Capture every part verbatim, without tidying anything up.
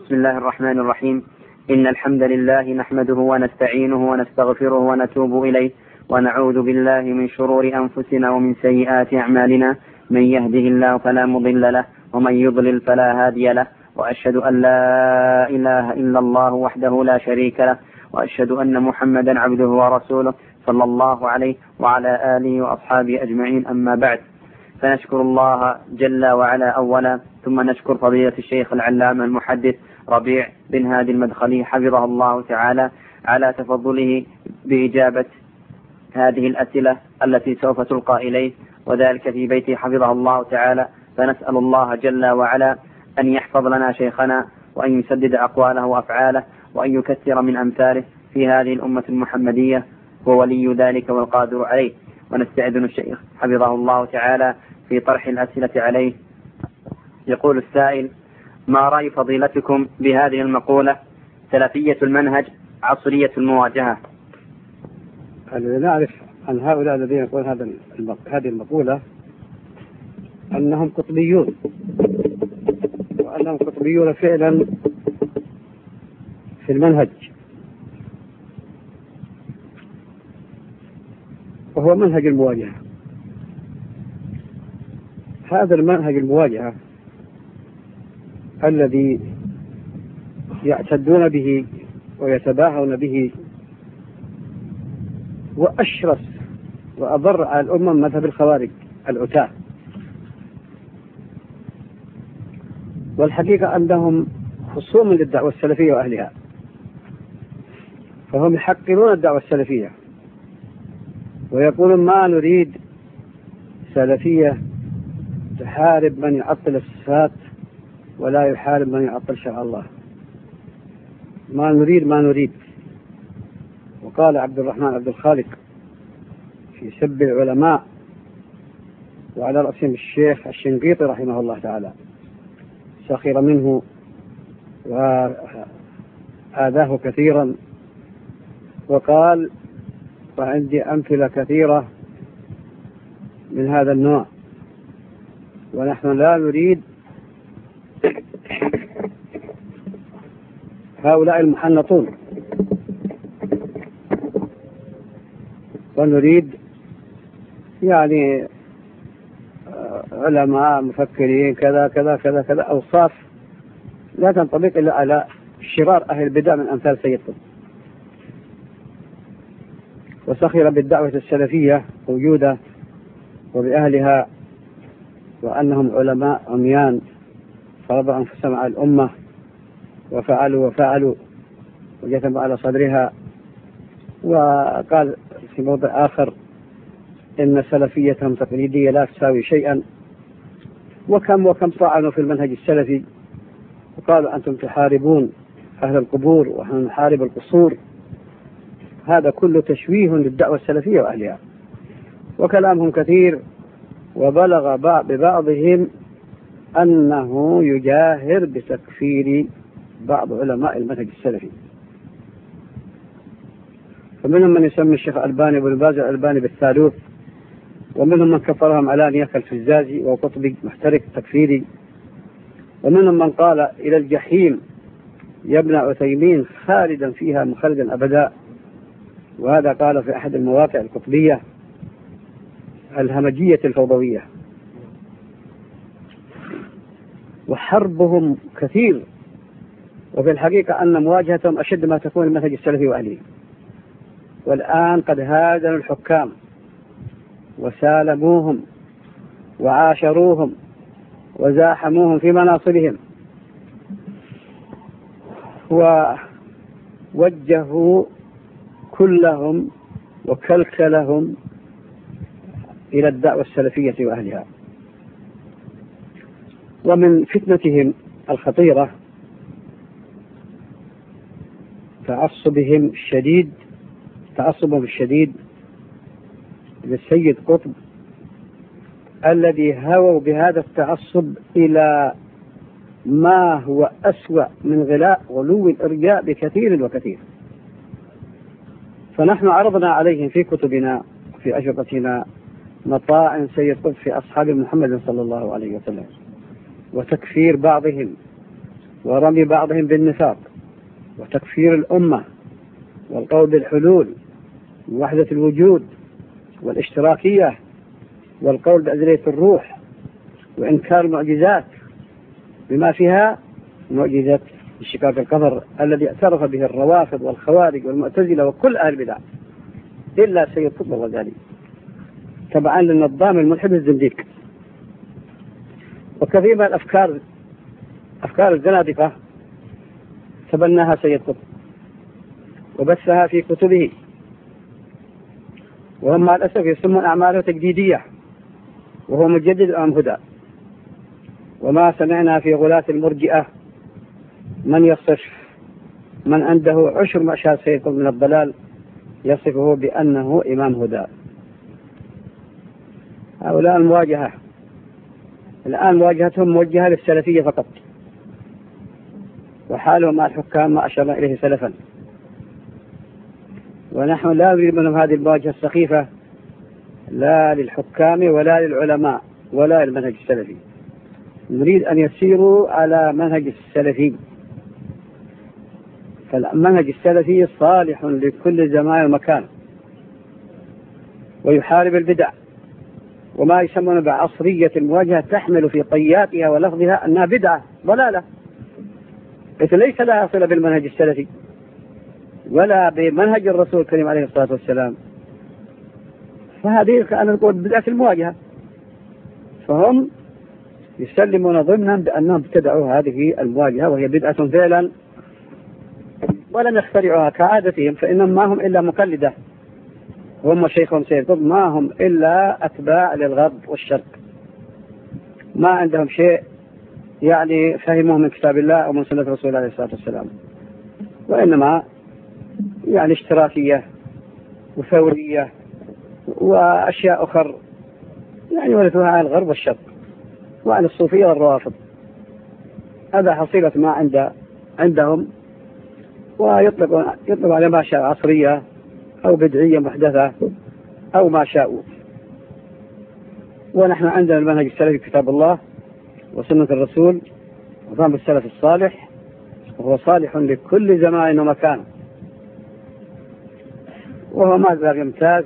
بسم الله الرحمن الرحيم. إن الحمد لله نحمده ونستعينه ونستغفره ونتوب إليه ونعوذ بالله من شرور أنفسنا ومن سيئات أعمالنا. من يهده الله فلا مضل له ومن يضلل فلا هادي له، وأشهد أن لا إله إلا الله وحده لا شريك له، وأشهد أن محمدا عبده ورسوله صلى الله عليه وعلى آله وأصحابه أجمعين. أما بعد، فنشكر الله جل وعلا أولا، ثم نشكر فضيلة الشيخ العلامة المحدث ربيع بن هادي المدخلي حفظه الله تعالى على تفضله بإجابة هذه الأسئلة التي سوف تلقى إليه، وذلك في بيته حفظه الله تعالى. فنسأل الله جل وعلا أن يحفظ لنا شيخنا، وأن يسدد أقواله وأفعاله، وأن يكثر من أمثاله في هذه الأمة المحمدية، وولي ذلك والقادر عليه. ونستأذن الشيخ حفظه الله تعالى في طرح الأسئلة عليه. يقول السائل: ما رأي فضيلتكم بهذه المقولة: سلفية المنهج عصرية المواجهة؟ نعرف عن هؤلاء الذين يقولون هذه المقولة أنهم قطبيون، وأنهم قطبيون فعلا في المنهج، وهو منهج المواجهة. هذا المنهج المواجهة الذي يعتدون به ويتباهون به وأشرس وأضر على الأمم مذهب الخوارج العتاة. والحقيقة أنهم خصوم للدعوة السلفية وأهلها، فهم يحقرون الدعوة السلفية ويقولون: ما نريد سلفية تحارب من يعطل الصفات ولا يحارب من يعطل شرع الله. ما نريد ما نريد. وقال عبد الرحمن عبد الخالق في سب العلماء، وعلى رأسهم الشيخ الشنقيطي رحمه الله تعالى، سخر منه وآذاه كثيرا، وقال: وعندي أمثلة كثيرة من هذا النوع، ونحن لا نريد هؤلاء المحنطون، ونريد يعني علماء مفكرين كذا كذا كذا كذا، أوصاف لا تنطبق إلا على شرار أهل البدع من أمثال سيد قطب. وسخر بالدعوة السلفية موجودة وبأهلها، وأنهم علماء عميان فرضوا أنفسهم على الأمة وفعلوا وفعلوا وجثموا على صدرها. وقال في موضع آخر: إن سلفيتهم تقليدية لا تساوي شيئا. وكم وكم طعنوا في المنهج السلفي وقالوا: أنتم تحاربون أهل القبور ونحن نحارب القصور. هذا كله تشويه للدعوة السلفية وأهلها، وكلامهم كثير. وبلغ ببعضهم أنه يجاهر بتكفير بعض علماء المنهج السلفي، فمنهم من يسمي الشيخ الألباني بن باز الألباني بالثالوث، ومنهم من كفرهم علانية كالفزازي وقطبي محترق تكفيري، ومنهم من قال: إلى الجحيم يا ابن عثيمين خالدا فيها مخلدا أبدا. وهذا قال في أحد المواقع القطبية الهمجية الفوضوية. وحربهم كثير، وفي الحقيقة أن مواجهتهم أشد ما تكون المنهج السلفي وأهله. والآن قد هاجروا الحكام وسالموهم وعاشروهم وزاحموهم في مناصبهم، ووجهوا كلهم وكلكلهم إلى الدعوة السلفية وأهلها. ومن فتنتهم الخطيرة تعصبهم الشديد تعصبهم الشديد للسيد قطب، الذي هووا بهذا التعصب إلى ما هو أسوأ من غلاء غلو الإرجاء بكثير وكثير. فنحن عرضنا عليهم في كتبنا في أشرطتنا مطاعن سيد قطب في أصحاب محمد صلى الله عليه وسلم، وتكفير بعضهم ورمي بعضهم بالنفاق وتكفير الأمة والقول بالحلول ووحدة الوجود والاشتراكية والقول بأزلية الروح وإنكار المعجزات بما فيها معجزة انشقاق القمر الذي اعترف به الروافض والخوارج والمعتزلة وكل أهل البدع إلا سيد قطب الغزالي تبعا للنظام الملحد الزنديق. وكثير من الأفكار أفكار الزنادقة تبناها سيد قطب وبثها في كتبه، وهم مع الأسف يسمون أعماله تجديدية وهو مجدد أم هدى. وما سمعنا في غلاة المرجئة من يصف من عنده عشر ما شاء سيد قطب من الضلال يصفه بأنه إمام هدى. هؤلاء المواجهة الآن مواجهتهم موجهة للسلفية فقط، وحالهم مع الحكام ما أشرنا إليه سلفا، ونحن لا نريد منهم هذه المواجهة السخيفة لا للحكام ولا للعلماء ولا للمنهج السلفي. نريد أن يسيروا على منهج السلفي، فالمنهج السلفي صالح لكل زمان ومكان ويحارب البدع، وما يسمونه بعصرية المواجهة تحمل في طياتها ولفظها أنها بدعة ضلالة، إذ ليس لها صلة بالمنهج السلفي ولا بمنهج الرسول الكريم عليه الصلاة والسلام. فهذه أنا نقول بدعة المواجهة، فهم يسلمون ضمنا بأنهم ابتدعوا هذه المواجهة وهي بدعة فعلا ولم يخترعوها كعادتهم، فإنهم ما هم إلا مقلدة، هم وشيخهم سيد قطب ما هم إلا أتباع للغرب والشرق، ما عندهم شيء يعني فهموه من كتاب الله أو من سنة رسول عليه الصلاة والسلام، وإنما يعني اشتراكية وثورية وأشياء أخرى يعني ورثوها عن الغرب والشرق وعن الصوفية والروافض. هذا حصيلة ما عند عندهم، ويطلق يطلق على ما شاء عصرية أو بدعية محدثة أو ما شاءوا. ونحن عندنا المنهج السلفي كتاب الله وسنة الرسول وفهم السلف الصالح، وهو صالح لكل زمان ومكان، وهو ما زال يمتاز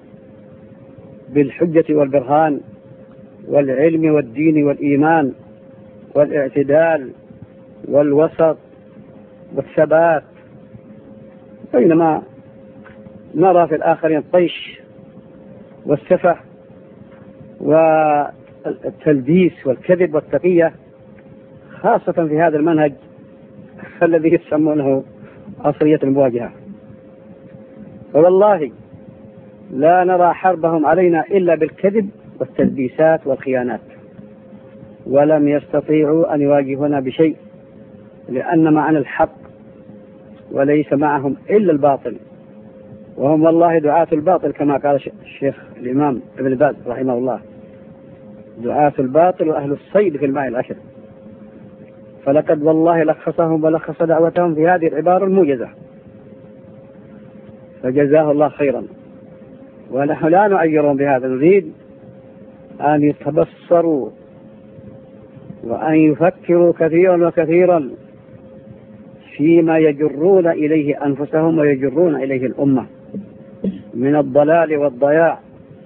بالحجة والبرهان والعلم والدين والإيمان والاعتدال والوسط والثبات، بينما نرى في الآخرين الطيش والسفه والتلبيس والكذب والتقية، خاصة في هذا المنهج الذي يسمونه عصرية المواجهة. والله لا نرى حربهم علينا إلا بالكذب والتلبيسات والخيانات، ولم يستطيعوا أن يواجهونا بشيء، لأن معنا الحق وليس معهم إلا الباطل، وهم والله دعاة الباطل كما قال الشيخ الإمام ابن باز رحمه الله: دعاة الباطل وأهل الصيد في الماء العشر. فلقد والله لخصهم ولخص دعوتهم في هذه العبارة الموجزة، فجزاه الله خيرا. ونحن لا نعيرهم بهذا، نريد أن يتبصروا وأن يفكروا كثيرا وكثيرا فيما يجرون إليه أنفسهم ويجرون إليه الأمة من الضلال والضياع،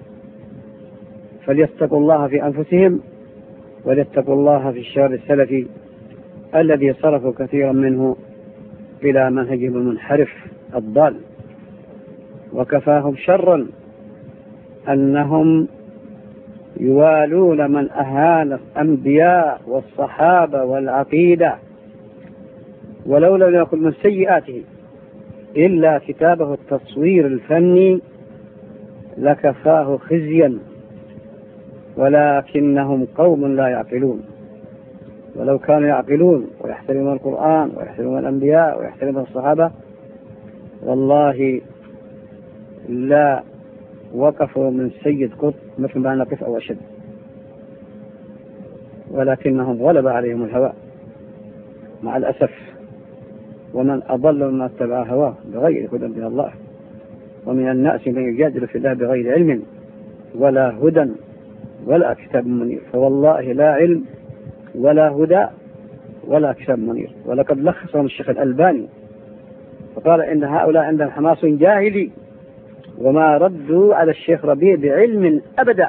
فليتقوا الله في أنفسهم وليتقوا الله في الشر السلفي الذي صرفوا كثيرا منه إلى منهجهم المنحرف الضال. وكفاهم شرا أنهم يوالون من أهان الأنبياء والصحابة والعقيدة، ولولا لم يكن من سيئاته إلا كتابه التصوير الفني لكفاه خزيا، ولكنهم قوم لا يعقلون. ولو كانوا يعقلون ويحترمون القرآن ويحترمون الأنبياء ويحترمون الصحابة والله لا وقفوا من سيد قطب مثل ما نقف أو أشد، ولكنهم غلب عليهم الهوى مع الأسف. ومن أضل مما اتبع هواه بغير هدى من الله، ومن الناس من يجادل في الله بغير علم ولا هدى ولا كتاب منير. فوالله لا علم ولا هدى ولا كتاب منير. ولقد لخصهم الشيخ الألباني فقال إن هؤلاء عندهم حماس جاهلي وما ردوا على الشيخ ربيع بعلم أبدا.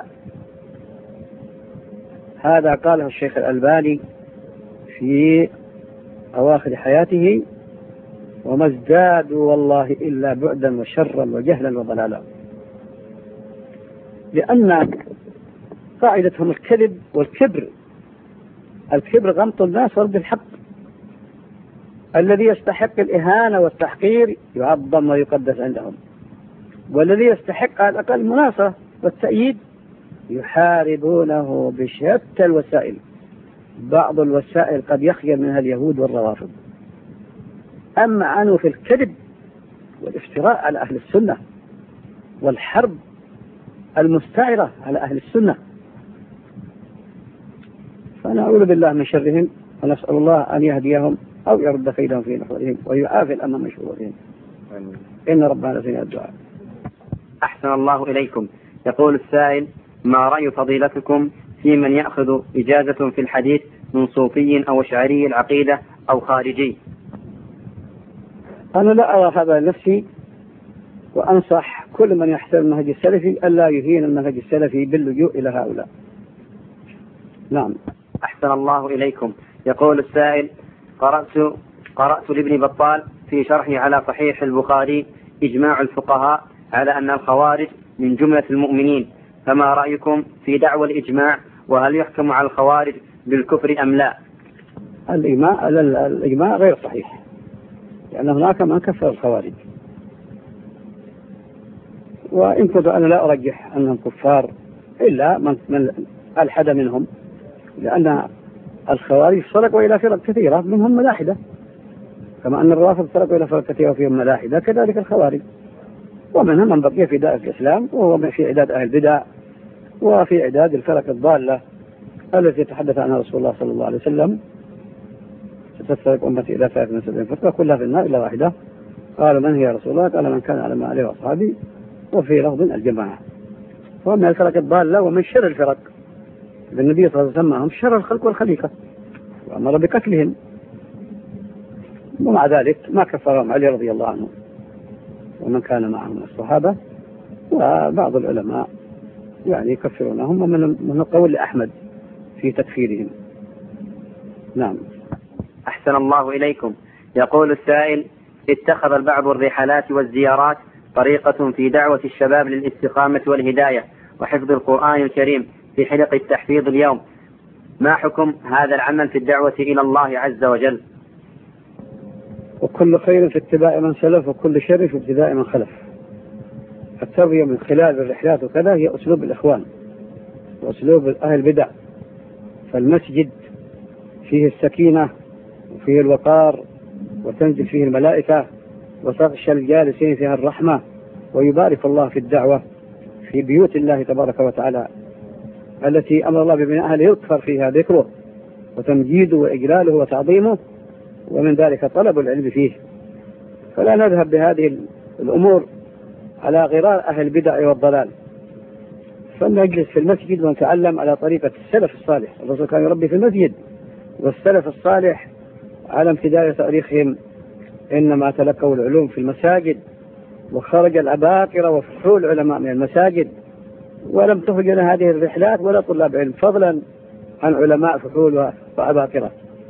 هذا قاله الشيخ الألباني في أواخر حياته، وما ازدادوا والله إلا بعدا وشرا وجهلا وضلالا، لأن قاعدتهم الكذب والكبر. الكبر غمط الناس ورد الحق. الذي يستحق الإهانة والتحقير يعظم ويقدس عندهم، والذي يستحق على الأقل المناصرة والتأييد يحاربونه بشتى الوسائل. بعض الوسائل قد يخجل منها اليهود والروافض. أما عنه في الكذب والافتراء على أهل السنة والحرب المستعرة على أهل السنة، فنعوذ بالله من شرهم ونسأل الله أن يهديهم أو يرد كيدهم في نحورهم ويعافي الأمم من شرورهم. إن ربنا لسميع الدعاء. أحسن الله إليكم. يقول السائل: ما رأي فضيلتكم في من يأخذ إجازة في الحديث من صوفي أو شعري العقيدة أو خارجي؟ أنا لا أرى هذا نفسي، وأنصح كل من يحترم المنهج السلفي ألا يهين المنهج السلفي باللجوء إلى هؤلاء. نعم. أحسن الله إليكم. يقول السائل: قرأت قرأت لابن بطال في شرحه على صحيح البخاري إجماع الفقهاء على أن الخوارج من جملة المؤمنين، فما رأيكم في دعوى الإجماع؟ وهل يحكم على الخوارج بالكفر أم لا؟ الإجماع الإجماع غير صحيح، لأن هناك من كفر الخوارج، وإن كنت أنا لا أرجح أنهم كفار إلا من, من ألحد منهم، لأن الخوارج سرقوا إلى فرق كثيرة منهم ملاحدة، كما أن الرافض سرقوا إلى فرق كثيرة فيهم ملاحدة، كذلك الخوارج. ومنهم من بقي في دائرة الإسلام، وهو في عداد أهل البدع وفي عداد الفرق الضالة التي تحدث عنها رسول الله صلى الله عليه وسلم: ستفترق أمتي إلى ثلاث وسبعين فرقة كلها في النار إلا واحدة. قال: من هي يا رسول الله؟ قال: من كان على ما عليه وأصحابي. وفي لفظ الجماعة. ومن الفرق الضالة ومن شر الفرق. النبي صلى الله عليه وسلم هم شر الخلق والخليقة وأمر بقتلهم، ومع ذلك ما كفرهم علي رضي الله عنه ومن كان معه من الصحابة. وبعض العلماء يعني يكفرونهم، ومن القول لأحمد في تكفيرهم. نعم. أحسن الله إليكم. يقول السائل: اتخذ البعض الرحلات والزيارات طريقة في دعوة الشباب للاستقامة والهداية وحفظ القرآن الكريم في حلق التحفيظ اليوم، ما حكم هذا العمل في الدعوة إلى الله عز وجل؟ وكل خير في اتباع من سلف، وكل شر في ابتداء من خلف. التربية من خلال الرحلات وكذا هي أسلوب الإخوان وأسلوب أهل البدع. فالمسجد فيه السكينة وفيه الوقار، وتنزل فيه الملائكة، وتغشى الجالسين فيها الرحمة، ويبارك الله في الدعوة في بيوت الله تبارك وتعالى التي أمر الله ببنائها ليذكر فيها ذكره وتمجيده وإجلاله وتعظيمه، ومن ذلك طلب العلم فيه. فلا نذهب بهذه الأمور على غرار أهل البدع والضلال، فلنجلس في المسجد ونتعلم على طريقة السلف الصالح. الرسول كان يربي في المسجد، والسلف الصالح على امتداد تاريخهم إنما تلقوا العلوم في المساجد، وخرج العباقرة وفحول العلماء من المساجد، ولم تخرج لنا هذه الرحلات ولا طلاب علم، فضلا عن علماء فحول وعباقرة.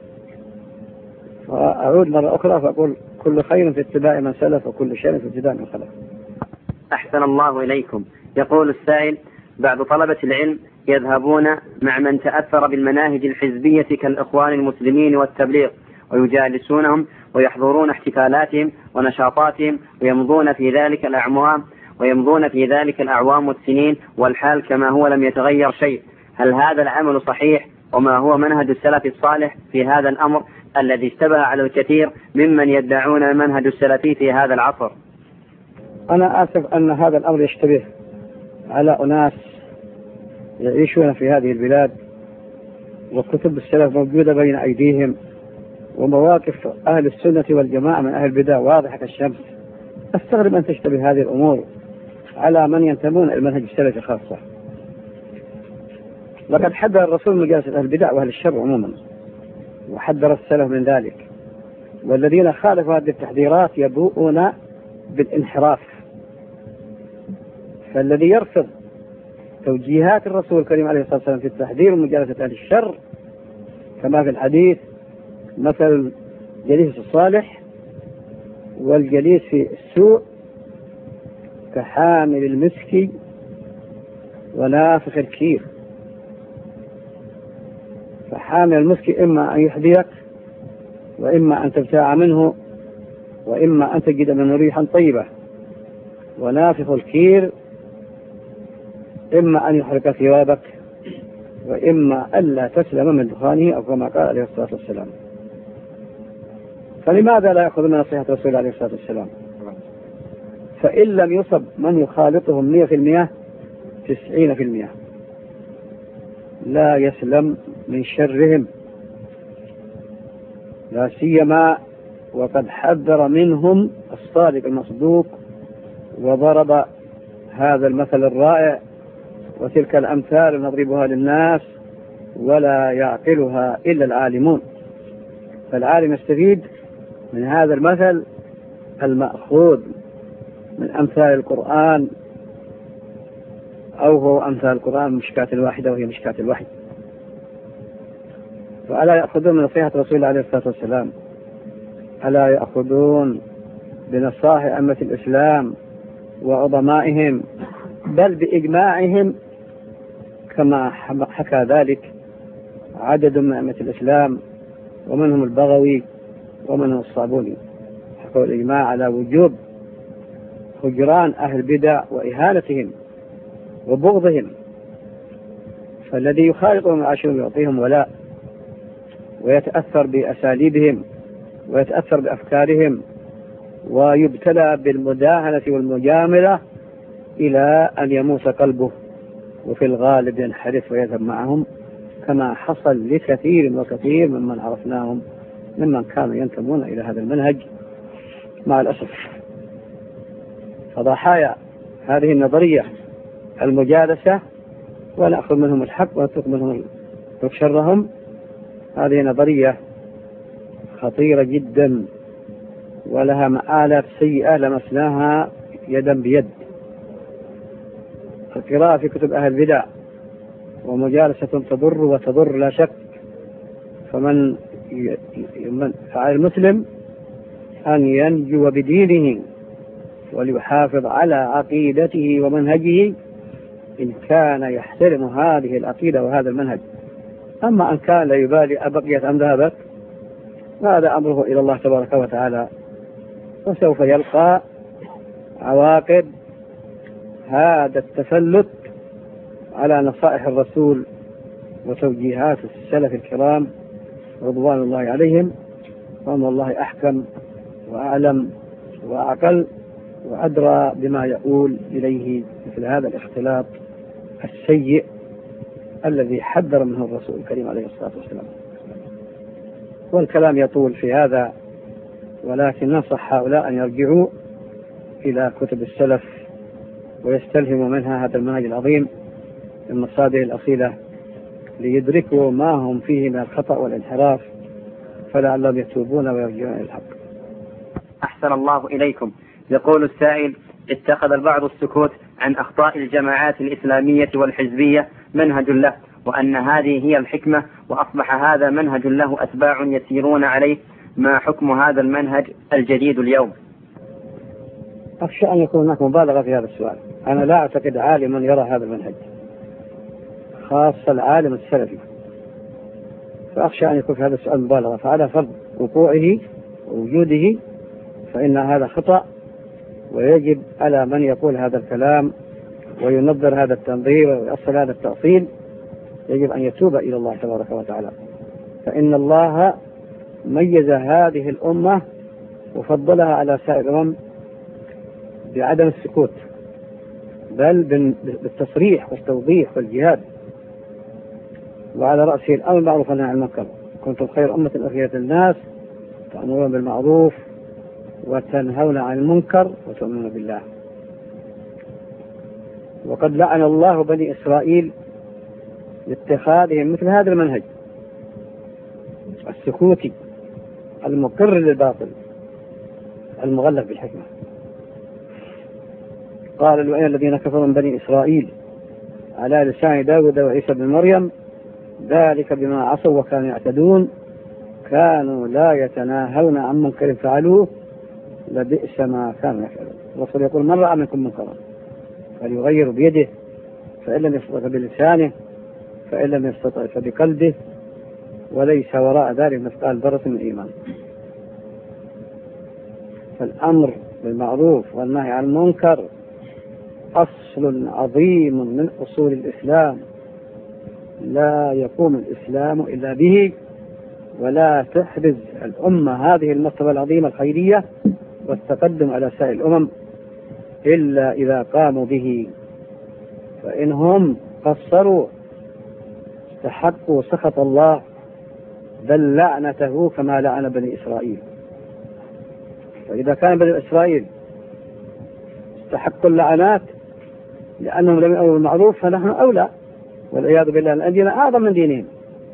فأعود مرة أخرى فأقول: كل خير في اتباع من سلف، وكل شر في ابتداء من خلف. أحسن الله إليكم. يقول السائل: بعض طلبة العلم يذهبون مع من تأثر بالمناهج الحزبية كالإخوان المسلمين والتبليغ، ويجالسونهم ويحضرون احتفالاتهم ونشاطاتهم، ويمضون في ذلك الأعوام ويمضون في ذلك الأعوام والسنين والحال كما هو لم يتغير شيء. هل هذا العمل صحيح؟ وما هو منهج السلف الصالح في هذا الأمر الذي اشتبه على الكثير ممن يدعون المنهج السلفي في هذا العصر؟ أنا آسف أن هذا الأمر يشتبه على أناس يعيشون في هذه البلاد، وكتب السلف موجودة بين أيديهم، ومواقف أهل السنة والجماعة من أهل البدع واضحة كالشمس. أستغرب أن تشتبه هذه الأمور على من ينتمون إلى المنهج السلفي خاصة. لقد حذر الرسول من مجالسة أهل البدع وأهل الشر عموما، وحذر السلف من ذلك. والذين خالفوا هذه التحذيرات يبوؤون بالانحراف. فالذي يرفض توجيهات الرسول الكريم عليه الصلاة والسلام في التحذير ومجالسة أهل الشر كما في الحديث مثل الجليس الصالح والجليس في السوء كحامل المسك ونافخ الكير. فحامل المسك إما أن يحذيك وإما أن تبتاع منه وإما أن تجد منه ريحا طيبة، ونافخ الكير إما أن يحرق ثيابك وإما ألا تسلم من دخانه أو كما قال عليه الصلاة والسلام. فلماذا لا يأخذ من نصيحة الرسول عليه الصلاة والسلام؟ فإن لم يصب من يخالطهم مئة في المئة تسعين في المئة لا يسلم من شرهم، لا سيما وقد حذر منهم الصادق المصدوق وضرب هذا المثل الرائع وتلك الأمثال نضربها للناس ولا يعقلها إلا العالمون. فالعالم يستفيد من هذا المثل المأخوذ من أمثال القرآن، أو هو أمثال القرآن مشكاة الواحدة وهي مشكاة الوحي. فألا يأخذون من نصيحة رسول الله عليه الصلاة والسلام؟ ألا يأخذون بنصائح أئمة الإسلام وعظمائهم بل بإجماعهم كما حكى ذلك عدد من أئمة الإسلام ومنهم البغوي ومنهم الصابوني، حكوا الإجماع على وجوب هجران أهل البدع وإهانتهم وبغضهم. فالذي يخالطهم العاشرون يعطيهم ولاء ويتأثر بأساليبهم ويتأثر بأفكارهم ويبتلى بالمداهنة والمجاملة إلى أن يموت قلبه، وفي الغالب ينحرف ويذهب معهم كما حصل لكثير وكثير ممن عرفناهم ممن كانوا ينتمون إلى هذا المنهج مع الأسف. فضحايا هذه النظرية المجالسة ونأخذ منهم الحق ونترك منهم شرهم، هذه نظرية خطيرة جدا ولها مآلات سيئة لمسناها يدا بيد. القراءة في كتب أهل البدع ومجالسة تضر وتضر لا شك. فمن فعلى المسلم أن ينجو بدينه وليحافظ على عقيدته ومنهجه إن كان يحترم هذه العقيدة وهذا المنهج. أما أن كان لا يبالي أبقيت أم ذهبت هذا أمره إلى الله تبارك وتعالى، وسوف يلقى عواقب هذا التفلت على نصائح الرسول وتوجيهات السلف الكرام رضوان الله عليهم، وأن الله أحكم وأعلم وأعقل وأدرى بما يقول إليه مثل هذا الاختلاط السيء الذي حذر منه الرسول الكريم عليه الصلاة والسلام. والكلام يطول في هذا، ولكن ننصح هؤلاء أن يرجعوا إلى كتب السلف ويستلهموا منها هذا المنهج العظيم من مصادر الأصيلة ليدركوا ما هم فيه من الخطأ والانحراف، فلعلهم يتوبون ويرجعون إلى الحق. أحسن الله إليكم. يقول السائل: اتخذ البعض السكوت عن أخطاء الجماعات الإسلامية والحزبية منهج له، وأن هذه هي الحكمة، وأصبح هذا منهج له أتباع يسيرون عليه. ما حكم هذا المنهج الجديد اليوم؟ أخشى أن يكون هناك مبالغة في هذا السؤال. أنا لا أعتقد عالما يرى هذا المنهج، خاصة العالم السلفي، فأخشى أن يكون في هذا السؤال مبالغة. فعلى فرض وقوعه ووجوده فإن هذا خطأ، ويجب على من يقول هذا الكلام وينظر هذا التنظير ويأصل هذا التأصيل يجب أن يتوب إلى الله تبارك وتعالى، فإن الله ميز هذه الأمة وفضلها على سائر الأمم بعدم السكوت، بل بالتصريح والتوضيح والجهاد، وعلى رأسه الأمر بالمعروف والنهي عن المنكر. كنتم خير أمة أخرجت للناس تأمرون بالمعروف وتنهون عن المنكر وتؤمنون بالله. وقد لعن الله بني إسرائيل لاتخاذهم مثل هذا المنهج السكوتي المقر للباطل المغلف بالحكمة. قال الوئين الذين كفروا من بني إسرائيل على لسان داود وعيسى بن مريم ذلك بما عصوا وكانوا يعتدون كانوا لا يتناهون عن منكر فعلوه لبئس ما كانوا يفعلون. الرسول يقول من رأى منكم منكرا فليغير بيده فإن لم يستطع بلسانه فإن لم يستطع فبقلبه وليس وراء ذلك مثقال ذرة من إيمان. فالأمر بالمعروف والنهي عن المنكر أصل عظيم من أصول الإسلام لا يقوم الإسلام إلا به، ولا تحرز الأمة هذه المرتبة العظيمة الخيرية والتقدم على سائر الأمم إلا إذا قاموا به، فإنهم قصروا استحقوا سخط الله بل لعنته كما لعن بني إسرائيل. فإذا كان بني إسرائيل استحقوا اللعنات لأنهم لم يأمروا بالمعروف فنحن أولى والعياذ بالله، لأن ديننا أعظم من دينهم.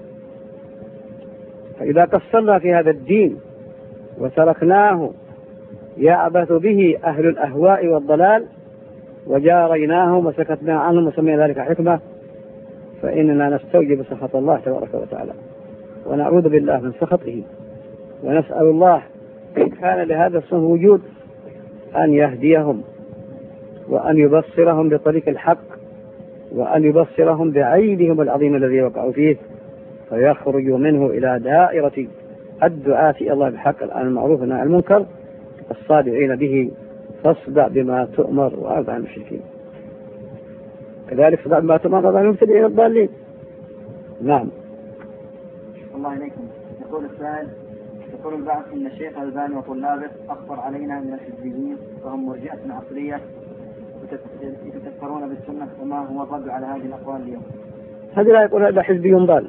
فإذا قصرنا في هذا الدين وتركناه يعبث به أهل الأهواء والضلال وجاريناهم وسكتنا عنهم وسمينا ذلك حكمة فإننا نستوجب سخط الله تبارك وتعالى ونعوذ بالله من سخطه، ونسأل الله إن كان لهذا الصنف وجود أن يهديهم وأن يبصرهم بطريق الحق وأن يبصرهم بعيبهم العظيم الذي وقعوا فيه فيخرجوا منه إلى دائرة الدعاة إلى الله بحق عن المعروف والنهي عن المنكر الصادعين به فاصدع بما تؤمر وأعرض عن المشركين. كذلك صدع بما تؤمر وأعرض عن المبتدعين الضالين. نعم. الله إليكم. يقول السائل يقول البعض إن الشيخ الألباني وطلابه أخبر علينا من الحزبيين وهم مرجئة عصرية يتكفرون بالسنة، وما هو الرد على هذه الأقوال اليوم؟ هذا لا يقول هذا حزبي ضال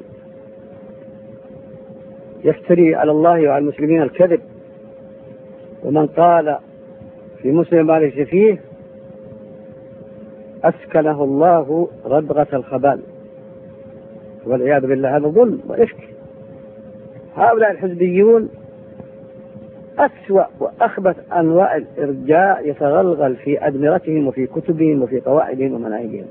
يفتري على الله وعلى المسلمين الكذب، ومن قال في مسلم ما ليس فيه أسكنه الله ردغة الخبال والعياذ بالله. هذا ظلم وإفك. هؤلاء الحزبيون أسوأ وأخبث أنواع الإرجاء يتغلغل في أدمرتهم وفي كتبهم وفي قواعدهم ومناهجهم،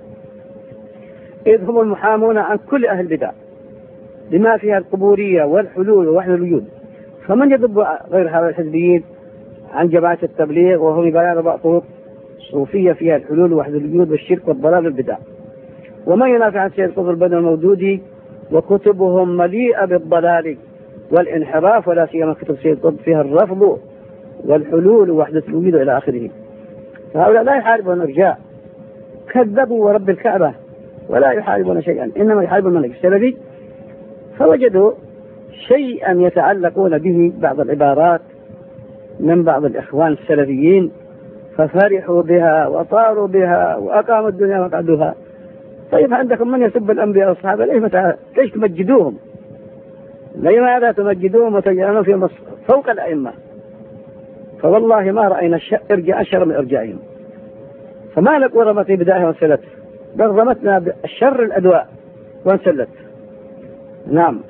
إذ هم المحامون عن كل أهل البدع بما فيها القبورية والحلول ووحدة الوجود. فمن يذب غير هؤلاء الحزبيين عن جماعة التبليغ وهم بيان بعض طرق صوفية فيها الحلول ووحدة الوجود والشرك والضلال والبدع؟ ومن ينافع عن سيد قطب البدر المودودي وكتبهم مليئة بالضلال والانحراف، ولا سيما كتب سيد قطب فيها الرفض والحلول ووحدة الوجود إلى آخره. فهؤلاء لا يحاربون الرجاء، كذبوا ورب الكعبة ولا يحاربون شيئا، إنما يحاربون المنهج السلفي. فوجدوا شيئا يتعلقون به بعض العبارات من بعض الإخوان السلفيين ففرحوا بها وطاروا بها وأقاموا الدنيا وقعدوها. طيب عندكم من يسب الأنبياء والصحابة ليش تمجدوهم؟ لماذا تمجدوهم وتجعلون في مصر فوق الأئمة؟ فوالله ما رأينا إرجاء أشر من إرجائهم. فما لك ورمت في بداية وانسلت، بل رمتنا بالشر الأدواء وانسلت. نعم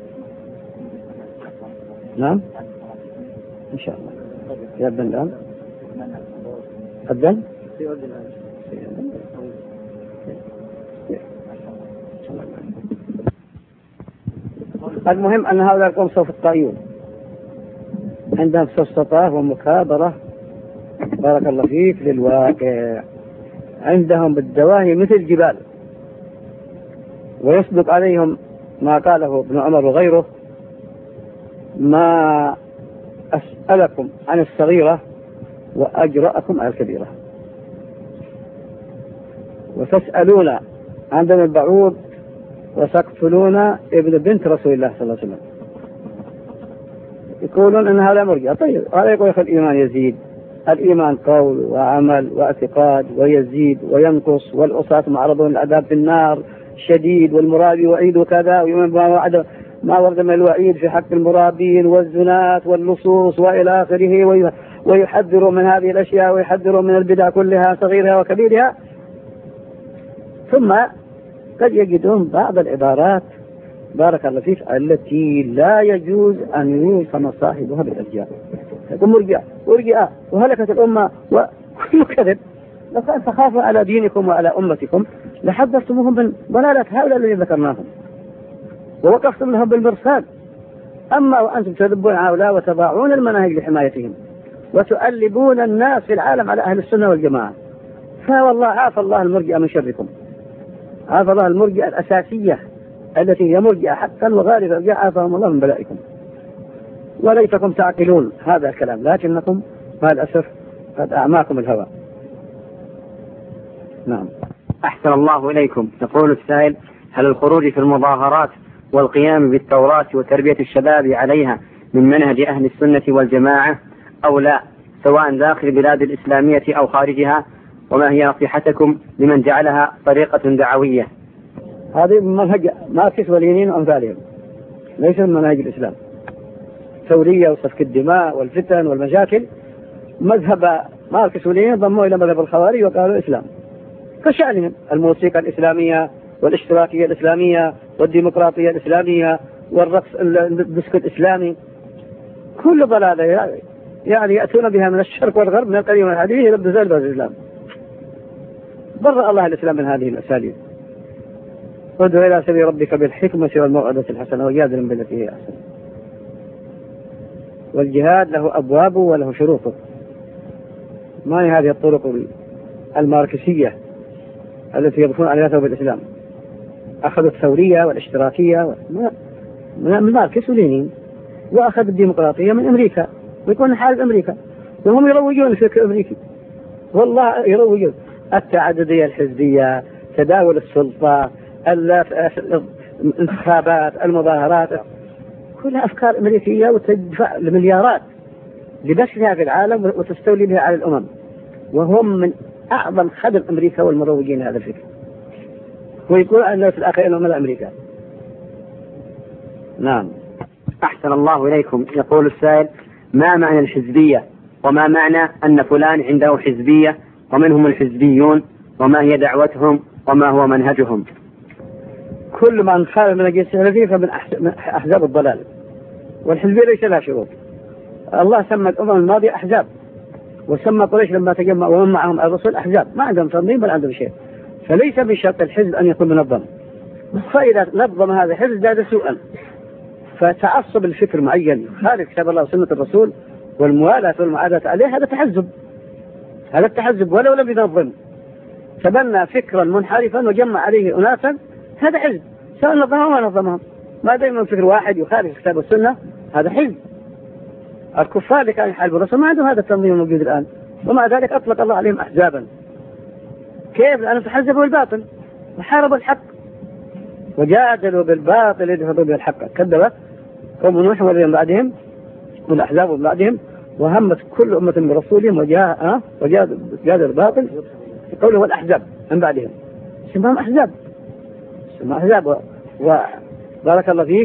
نعم إن شاء الله. يبدأ الآن أبدأ. المهم أن هؤلاء القوم سوف الطائيون عندهم سوستطاف ومكابرة بارك الله فيك للواقع، عندهم بالدواهي مثل جبال، ويصدق عليهم ما قاله ابن عمر وغيره: ما أسألكم عن الصغيرة وأجرأكم على الكبيرة، وتسألون عن دم البعوض وتقتلون ابن بنت رسول الله صلى الله عليه وسلم. يقولون ان هذا مرجع. طيب هذا يقول يا اخي الإيمان يزيد، الإيمان قول وعمل واعتقاد ويزيد وينقص، والعصاة معرضون للعذاب في النار شديد، والمرابي وعيد وكذا، ويؤمن بما وعد ما ورد من الوعيد في حق المرابين والزنات واللصوص وإلى آخره، ويحذروا من هذه الأشياء ويحذروا من البدع كلها صغيرها وكبيرها. ثم قد يجدون بعض العبارات بارك الله فيك التي لا يجوز أن يوصم صاحبها بالأشجار. تقول مرجع ورجع وهلكت الأمة وكل كذب. لقد تخافوا على دينكم وعلى أمتكم لحذرتموهم من ضلالة هؤلاء الذين ذكرناهم ووقفتم لهم بالمرصاد. أما وأنتم تذبون هؤلاء وتضاعون المناهج لحمايتهم وتؤلبون الناس في العالم على أهل السنة والجماعة، فوالله عافى الله المرجئة من شركم، عافى الله المرجئة الأساسية التي هي مرجئة حقا وغالبا عافاهم الله من بلائكم. وليتكم تعقلون هذا الكلام، لكنكم مع الأسف قد أعماكم الهوى. نعم. أحسن الله إليكم. يقول السائل: هل الخروج في المظاهرات والقيام بالثورات وتربية الشباب عليها من منهج أهل السنة والجماعة أو لا، سواء داخل البلاد الإسلامية أو خارجها؟ وما هي نصيحتكم لمن جعلها طريقة دعوية؟ هذه منهج ماركس ولينين وأمثالهم، ليس من منهج الإسلام. ثورية وسفك الدماء والفتن والمشاكل مذهب ماركس ولينين ضموا إلى مذهب الخوارج وقالوا إسلام كشأنهم. الموسيقى الإسلامية والاشتراكية الإسلامية والديمقراطية الإسلامية والرقص الديسكو الإسلامي كل ضلالة يعني يأتون بها من الشرق والغرب من القديم والحديث يلبسون لباس الإسلام. برأ الله الإسلام من هذه الأساليب. ادع إلى سبيل ربك بالحكمة والموعظة الحسنة وجادلهم بالتي هي أحسن. والجهاد له أبوابه وله شروطه، ما هي هذه الطرق الماركسية التي يضفون عليها ثوب الإسلام. أخذوا الثورية والاشتراكية من ماركس ولينين، وأخذ الديمقراطية من أمريكا ويكون حارب أمريكا، وهم يروجون الفكر الأمريكي. والله يروجون التعددية الحزبية، تداول السلطة، الانتخابات، المظاهرات، كلها أفكار أمريكية وتدفع المليارات لنشرها في العالم وتستولي بها على الأمم، وهم من أعظم خدم أمريكا والمروجين هذا الفكر، ويقول أنه في الآخر إنهم من أمريكا. نعم. أحسن الله إليكم. يقول السائل: ما معنى الحزبية؟ وما معنى أن فلان عنده حزبية ومن هم الحزبيون؟ وما هي دعوتهم؟ وما هو منهجهم؟ كل من خالف من الجنس السلفي فمن أحزاب الضلال، والحزبية ليس لها شروط. الله سمى الأمم الماضية أحزاب، وسمى قريش لما تجمعوا وهم معهم الرسل أحزاب، ما عندهم تنظيم ولا عندهم شيء. فليس من شرط الحزب أن يكون منظم، فإذا نظم هذا الحزب زاد سوءا. فتعصب الفكر معين خالف كتاب الله وسنة الرسول والموالاة والمعاداة عليه، هذا تحزب، هذا التحزب ولو لم ينظم. تبنى فكرا منحرفا وجمع عليه أناسا، هذا حزب، سواء نظمهم ولا نظمهم، ما دائما فكر واحد يخالف كتاب السنة هذا حزب. الكفار اللي كانوا يحاربوا الرسول ما عندهم هذا التنظيم الموجود الآن، ومع ذلك أطلق الله عليهم أحزابا. كيف؟ لأنهم تحزبوا الباطل وحاربوا الحق وجادلوا بالباطل يدهروا بالحق. كذبت قوم نوح والذين بعدهم والأحزاب من بعدهم، وهمت كل أمة برسولهم وجاء وجادلوا الباطل قوله والأحزاب من بعدهم، اسمهم أحزاب، اسمهم أحزاب. وبارك الله فيك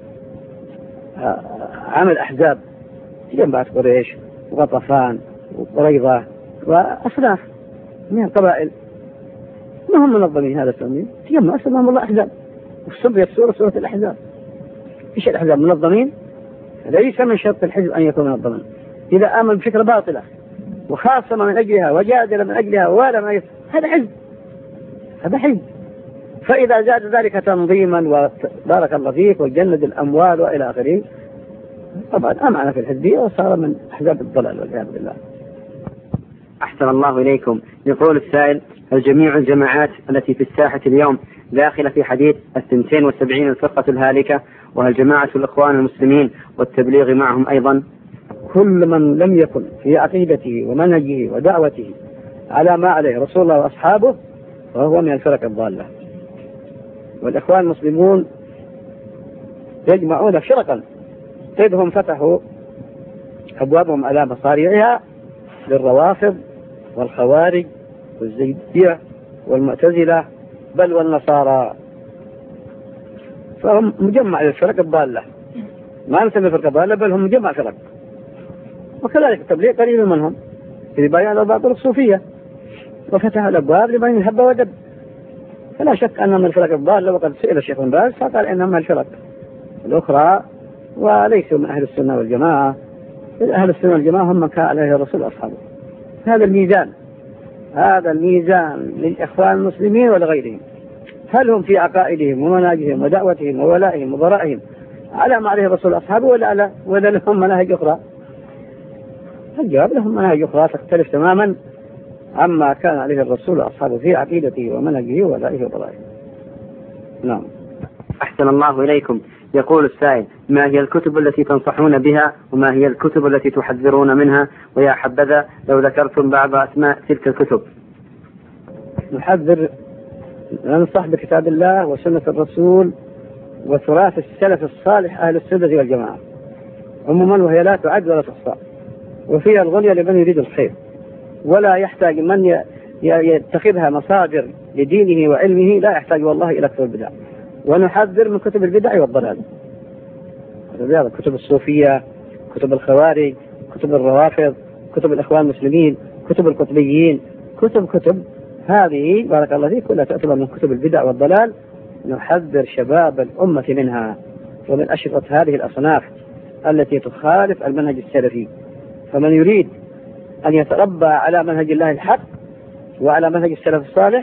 عمل أحزاب جنبات قريش وغطفان وقريضة وأصناف من القبائل، ما هم منظمين هذا التنظيم، تجمع اسمهم الله أحزاب، وسميت سورة سورة الأحزاب. إيش الأحزاب؟ منظمين. ليس من شرط الحزب أن يكون منظما. إذا آمن بفكرة باطلة وخاصم من أجلها وجادل من أجلها ووالى من أجلها، هذا حزب، هذا حزب. فإذا زاد ذلك تنظيما وبارك الله فيك وجند الأموال وإلى آخره، طبعا أمعنا في الحزبية وصار من أحزاب الضلال والعياذ بالله. أحسن الله إليكم. يقول السائل: هل جميع الجماعات التي في الساحة اليوم داخلة في حديث الثنتين والسبعين الفرقة الهالكة؟ وهل جماعة الإخوان المسلمين والتبليغ معهم أيضا؟ كل من لم يكن في عقيدته ومنهجه ودعوته على ما عليه رسول الله وأصحابه فهو من الفرق الضالة. والإخوان المسلمون يجمعون فرقا، هم فتحوا أبوابهم على مصاريعها للروافض والخوارج والزيدية والمعتزلة بل والنصارى، فهم مجمع للفرق الضالة، ما نسمي فرق ضالة بل هم مجمع فرق. وكذلك التبليغ قليل منهم في بيان الباطل الصوفية، وفتح الأبواب لمن يحب ودب. فلا شك أنها من الفرق الضالة، وقد سئل الشيخ بن باز فقال إنها من الفرق الأخرى وليسوا من أهل السنة والجماعة. أهل السنة والجماعة هم من كان عليه الرسول أصحابه. هذا الميزان، هذا الميزان للإخوان المسلمين ولغيرهم. هل هم في عقائدهم ومناهجهم ودعوتهم وولائهم وبرائهم على ما عليه الرسول أصحابه ولا لا ولا لهم مناهج أخرى؟ الجواب لهم مناهج أخرى تختلف تماما عما كان عليه الرسول أصحابه في عقيدته ومنهجه وولائه وبرائه. نعم. أحسن الله إليكم. يقول السائل: ما هي الكتب التي تنصحون بها وما هي الكتب التي تحذرون منها؟ ويا حبذا لو ذكرتم بعض أسماء تلك الكتب. نحذر ننصح بكتاب الله وسنة الرسول وتراث السلف الصالح أهل السنة والجماعة عموما، وهي لا تعد ولا تحصى، وفيها الغنية لمن يريد الخير، ولا يحتاج من يتخذها مصادر لدينه وعلمه، لا يحتاج والله إلى كتب البدع. ونحذر من كتب البدع والضلال، كتب الصوفية، كتب الخوارج، كتب الروافض، كتب الإخوان المسلمين، كتب القطبيين، كتب كتب هذه بارك الله فيك كلها تعتبر من كتب البدع والضلال. نحذر شباب الأمة منها ومن أشرطة هذه الأصناف التي تخالف المنهج السلفي. فمن يريد أن يتربى على منهج الله الحق وعلى منهج السلف الصالح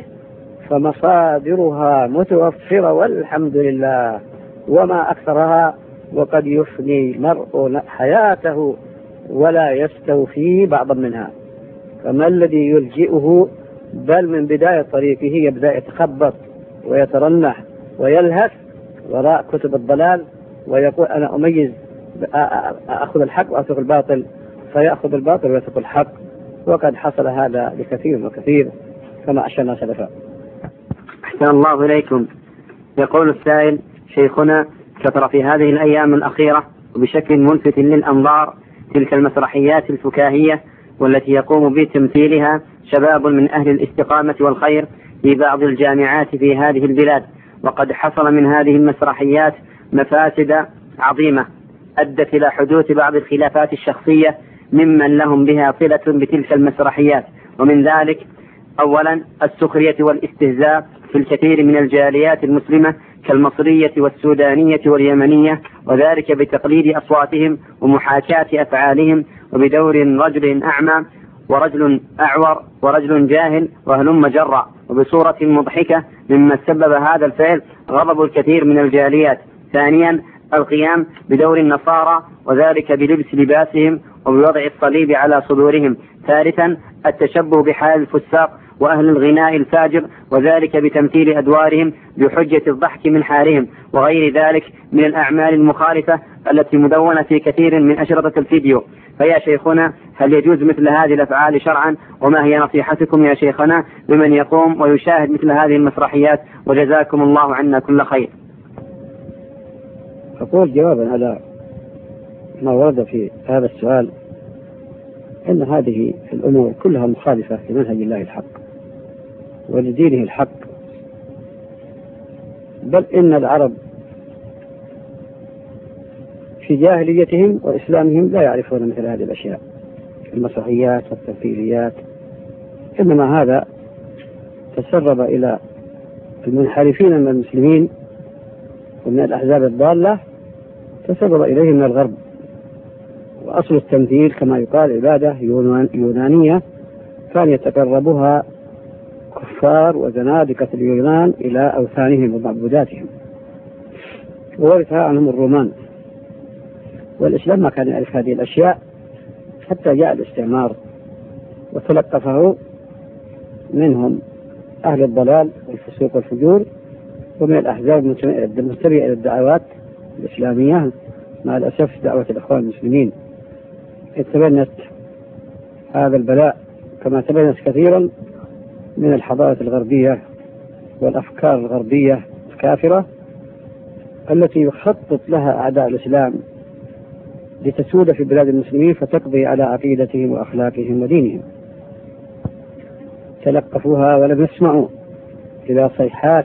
فمصادرها متوفرة والحمد لله وما أكثرها، وقد يفني المرء حياته ولا يستوفي بعضا منها. فما الذي يلجئه بل من بداية طريقه يبدأ يتخبط ويترنح ويلهث وراء كتب الضلال ويقول أنا أميز أخذ الحق وأترك الباطل، فيأخذ الباطل ويترك الحق، وقد حصل هذا لكثير وكثير كما أشرنا سلفا. أحسن الله إليكم. يقول السائل: شيخنا، كثر في هذه الأيام الأخيرة وبشكل ملفت للأنظار تلك المسرحيات الفكاهية والتي يقوم بتمثيلها شباب من أهل الاستقامة والخير في بعض الجامعات في هذه البلاد، وقد حصل من هذه المسرحيات مفاسد عظيمة أدت إلى حدوث بعض الخلافات الشخصية ممن لهم بها صلة بتلك المسرحيات. ومن ذلك أولا السخرية والاستهزاء في الكثير من الجاليات المسلمة كالمصرية والسودانية واليمنية، وذلك بتقليد أصواتهم ومحاكاة أفعالهم، وبدور رجل أعمى ورجل أعور ورجل جاهل وهلم جرا، وبصورة مضحكة مما سبب هذا الفعل غضب الكثير من الجاليات. ثانيا القيام بدور النصارى وذلك بلبس لباسهم وبوضع الصليب على صدورهم. ثالثا التشبه بحال الفساق وأهل الغناء الفاجر وذلك بتمثيل أدوارهم بحجة الضحك من حالهم، وغير ذلك من الأعمال المخالفة التي مدونة في كثير من أشرطة الفيديو. فيا شيخنا، هل يجوز مثل هذه الأفعال شرعا؟ وما هي نصيحتكم يا شيخنا بمن يقوم ويشاهد مثل هذه المسرحيات؟ وجزاكم الله عنا كل خير. أقول جوابا على ما ورد في هذا السؤال أن هذه الأمور كلها مخالفة لمنهج الله الحق ولدينه الحق، بل إن العرب في جاهليتهم وإسلامهم لا يعرفون مثل هذه الأشياء المسرحيات والتمثيليات، إنما هذا تسرب إلى المنحرفين من المسلمين ومن الأحزاب الضالة، تسرب إليهم من الغرب. وأصل التمثيل كما يقال عبادة يونانية كان يتقربها كفار وزنادقة اليونان إلى أوثانهم ومعبوداتهم، وورثها عنهم الرومان. والإسلام ما كان يعرف هذه الأشياء حتى جاء الاستعمار وتلقفه منهم أهل الضلال والفسوق والفجور ومن الأحزاب المتبعة إلى الدعوات الإسلامية. مع الأسف دعوة الإخوان المسلمين تبنت هذا البلاء كما تبنت كثيرا من الحضارة الغربية والأفكار الغربية الكافرة التي يخطط لها أعداء الإسلام لتسود في بلاد المسلمين فتقضي على عقيدتهم وأخلاقهم ودينهم. تلقفوها ولم يسمعوا إلى صيحات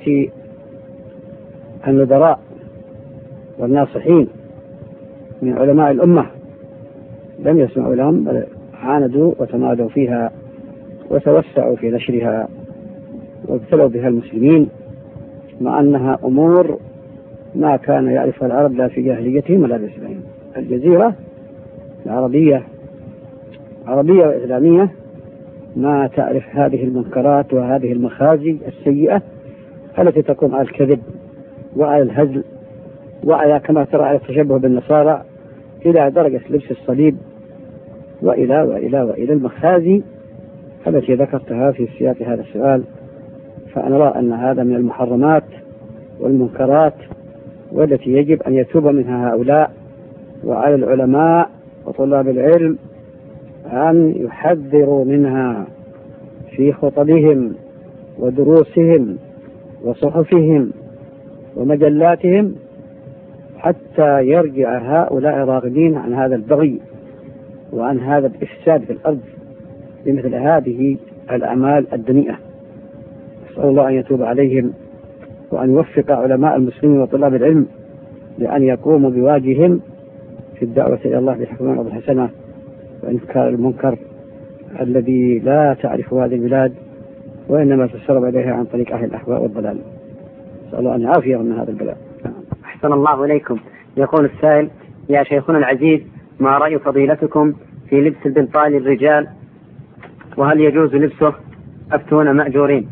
النذراء والناصحين من علماء الأمة، لم يسمعوا لهم بل عاندوا وتمادوا فيها وتوسعوا في نشرها وابتلوا بها المسلمين مع أنها أمور ما كان يعرفها العرب لا في جاهليتهم ولا بإسلامهم. الجزيرة العربية عربية وإسلامية ما تعرف هذه المنكرات وهذه المخازي السيئة التي تقوم على الكذب وعلى الهزل وعلى كما ترى على التشبه بالنصارى إلى درجة لبس الصليب وإلى وإلى وإلى المخازي التي ذكرتها في سياق هذا السؤال. فأنا أرى أن هذا من المحرمات والمنكرات والتي يجب أن يتوب منها هؤلاء، وعلى العلماء وطلاب العلم أن يحذروا منها في خطبهم ودروسهم وصحفهم ومجلاتهم حتى يرجع هؤلاء الراغبين عن هذا البغي وعن هذا الإفساد في الأرض بمثل هذه الأعمال الدنيئة. أسأل الله أن يتوب عليهم وأن يوفق علماء المسلمين وطلاب العلم لأن يقوموا بواجبهم في الدعوة إلى الله بالحكمة وبالحسنة وإنكار المنكر الذي لا تعرف هذه البلاد وإنما تسرب إليها عن طريق أهل الأهواء والضلال. أسأل الله أن يعافيهم من هذا البلاء. أحسن الله إليكم. يقول السائل: يا شيخنا العزيز، ما رأي فضيلتكم في لبس البنطال للرجال، وهل يجوز لبسه؟ أفتون مأجورين.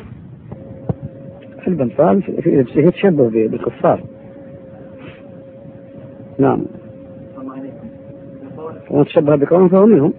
البنطال في لبسه يتشبه بالكفار. نعم، ومن تشبه بقوم فهو منهم.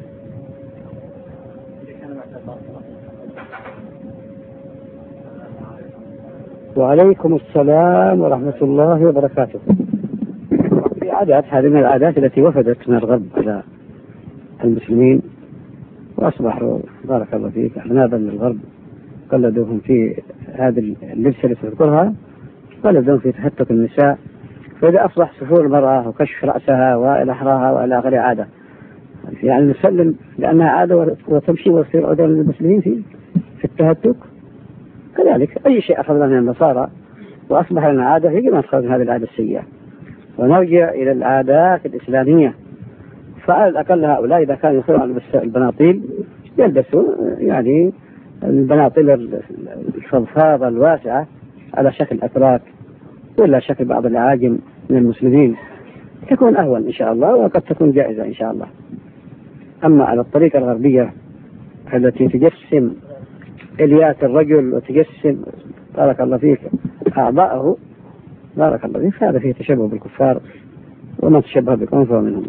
وعليكم السلام ورحمة الله وبركاته. في عادات، هذه من العادات التي وفدت من الغرب على المسلمين وأصبحوا بارك الله فيك أحنابا من الغرب قلدوهم في هذه اللبسة التي تذكرها، قلدوهم في تهتك النساء، فإذا أصبح سفور المرأة وكشف رأسها وإلى أحراها وإلى آخر عادة، يعني نسلم لأنها عادة وتمشي وتصير عادة للمسلمين في في التهتك. كذلك أي شيء أخذنا من النصارى وأصبح لنا عادة يجب أن نتخذ هذه العادة السيئة ونرجع إلى العادات الإسلامية. فعلى الأقل هؤلاء إذا كانوا يخلون البناطيل يلبسوا يعني البناطيل الفضفاضة الواسعة على شكل أتراك ولا شكل بعض الأعاجم من المسلمين، تكون أهون إن شاء الله وقد تكون جائزة إن شاء الله. أما على الطريقة الغربية التي تجسم إليات الرجل وتجسم بارك الله فيك أعضاءه بارك الله فيك، هذا فيه تشبه بالكفار، ومن تشبه بقوم فهو منهم.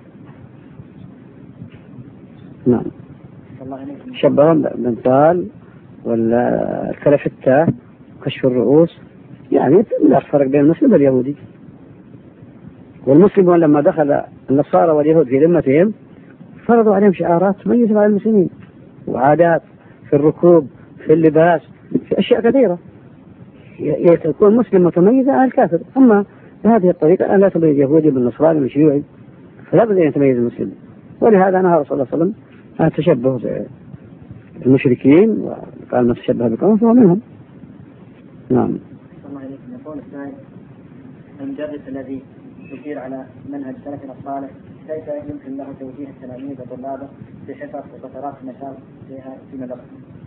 نعم، شبههم بالبنطال ولا الكلفتة كشف الرؤوس، يعني لا فرق بين المسلم واليهودي. والمسلمون لما دخل النصارى واليهود في ذمتهم فرضوا عليهم شعارات تميز على المسلمين وعادات في الركوب في اللباس في أشياء كثيرة يكون مسلم متميزة على الكافر. أما بهذه الطريقة أن لا تميز يهودي بالنصراني والشيوعي، فلا بد أن يتميز المسلم. ولهذا نهى رسول الله صلى الله عليه وسلم عن التشبه بالمشركين، وقال ما تشبه بقوم فهو منهم. نعم. يقول السائل: المدرس الذي يسير على منهج سلفنا الصالح كيف يمكن له توجيه التلاميذ وطلابه في حصص وفترات النشاط في مدرسة؟